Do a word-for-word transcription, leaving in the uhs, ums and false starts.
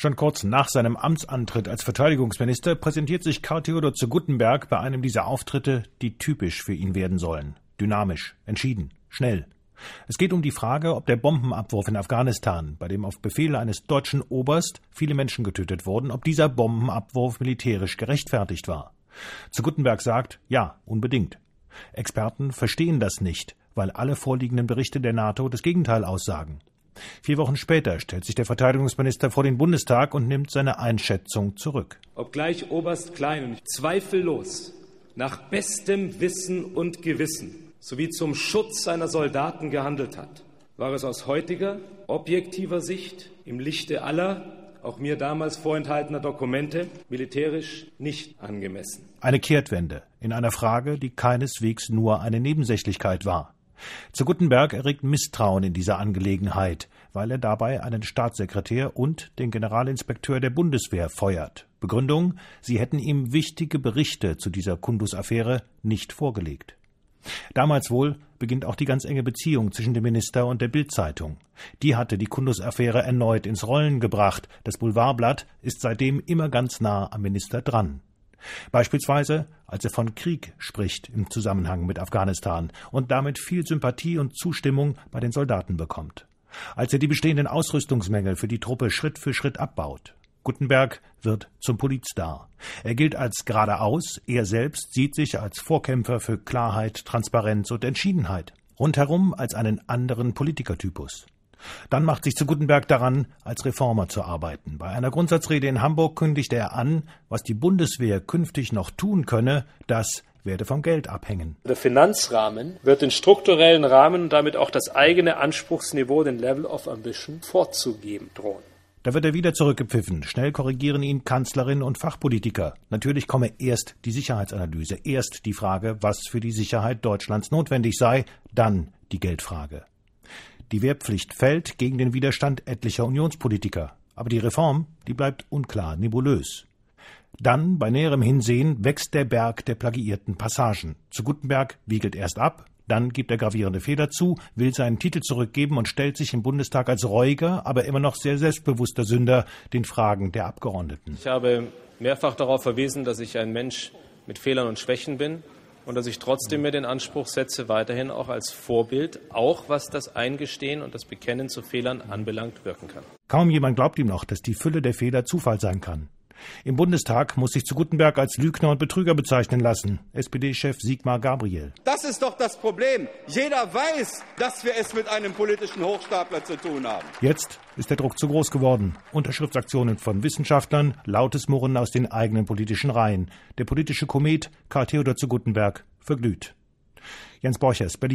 Schon kurz nach seinem Amtsantritt als Verteidigungsminister präsentiert sich Karl Theodor zu Guttenberg bei einem dieser Auftritte, die typisch für ihn werden sollen. Dynamisch, entschieden, schnell. Es geht um die Frage, ob der Bombenabwurf in Afghanistan, bei dem auf Befehl eines deutschen Oberst viele Menschen getötet wurden, ob dieser Bombenabwurf militärisch gerechtfertigt war. Zu Guttenberg sagt, ja, unbedingt. Experten verstehen das nicht, weil alle vorliegenden Berichte der NATO das Gegenteil aussagen. Vier Wochen später stellt sich der Verteidigungsminister vor den Bundestag und nimmt seine Einschätzung zurück. Obgleich Oberst Klein zweifellos nach bestem Wissen und Gewissen sowie zum Schutz seiner Soldaten gehandelt hat, war es aus heutiger, objektiver Sicht im Lichte aller, auch mir damals vorenthaltener Dokumente, militärisch nicht angemessen. Eine Kehrtwende in einer Frage, die keineswegs nur eine Nebensächlichkeit war. Zu Guttenberg erregt Misstrauen in dieser Angelegenheit, weil er dabei einen Staatssekretär und den Generalinspekteur der Bundeswehr feuert. Begründung: Sie hätten ihm wichtige Berichte zu dieser Kundus-Affäre nicht vorgelegt. Damals wohl beginnt auch die ganz enge Beziehung zwischen dem Minister und der Bild-Zeitung. Die hatte die Kundus-Affäre erneut ins Rollen gebracht. Das Boulevardblatt ist seitdem immer ganz nah am Minister dran. Beispielsweise, als er von Krieg spricht im Zusammenhang mit Afghanistan und damit viel Sympathie und Zustimmung bei den Soldaten bekommt. Als er die bestehenden Ausrüstungsmängel für die Truppe Schritt für Schritt abbaut. Guttenberg wird zum Politstar. Er gilt als geradeaus, er selbst sieht sich als Vorkämpfer für Klarheit, Transparenz und Entschiedenheit. Rundherum als einen anderen Politikertypus. Dann macht sich zu Guttenberg daran, als Reformer zu arbeiten. Bei einer Grundsatzrede in Hamburg kündigte er an, was die Bundeswehr künftig noch tun könne, das werde vom Geld abhängen. Der Finanzrahmen wird den strukturellen Rahmen und damit auch das eigene Anspruchsniveau, den Level of Ambition, vorzugeben drohen. Da wird er wieder zurückgepfiffen. Schnell korrigieren ihn Kanzlerin und Fachpolitiker. Natürlich komme erst die Sicherheitsanalyse, erst die Frage, was für die Sicherheit Deutschlands notwendig sei, dann die Geldfrage. Die Wehrpflicht fällt gegen den Widerstand etlicher Unionspolitiker. Aber die Reform, die bleibt unklar, nebulös. Dann, bei näherem Hinsehen, wächst der Berg der plagiierten Passagen. Zu Guttenberg wiegelt erst ab, dann gibt er gravierende Fehler zu, will seinen Titel zurückgeben und stellt sich im Bundestag als reuiger, aber immer noch sehr selbstbewusster Sünder den Fragen der Abgeordneten. Ich habe mehrfach darauf verwiesen, dass ich ein Mensch mit Fehlern und Schwächen bin. Und dass ich trotzdem mir den Anspruch setze, weiterhin auch als Vorbild, auch was das Eingestehen und das Bekennen zu Fehlern anbelangt, wirken kann. Kaum jemand glaubt ihm noch, dass die Fülle der Fehler Zufall sein kann. Im Bundestag muss sich zu Guttenberg als Lügner und Betrüger bezeichnen lassen. S P D-Chef Sigmar Gabriel. Das ist doch das Problem. Jeder weiß, dass wir es mit einem politischen Hochstapler zu tun haben. Jetzt ist der Druck zu groß geworden. Unterschriftsaktionen von Wissenschaftlern, lautes Murren aus den eigenen politischen Reihen. Der politische Komet Karl Theodor zu Guttenberg verglüht. Jens Borchers, Berlin.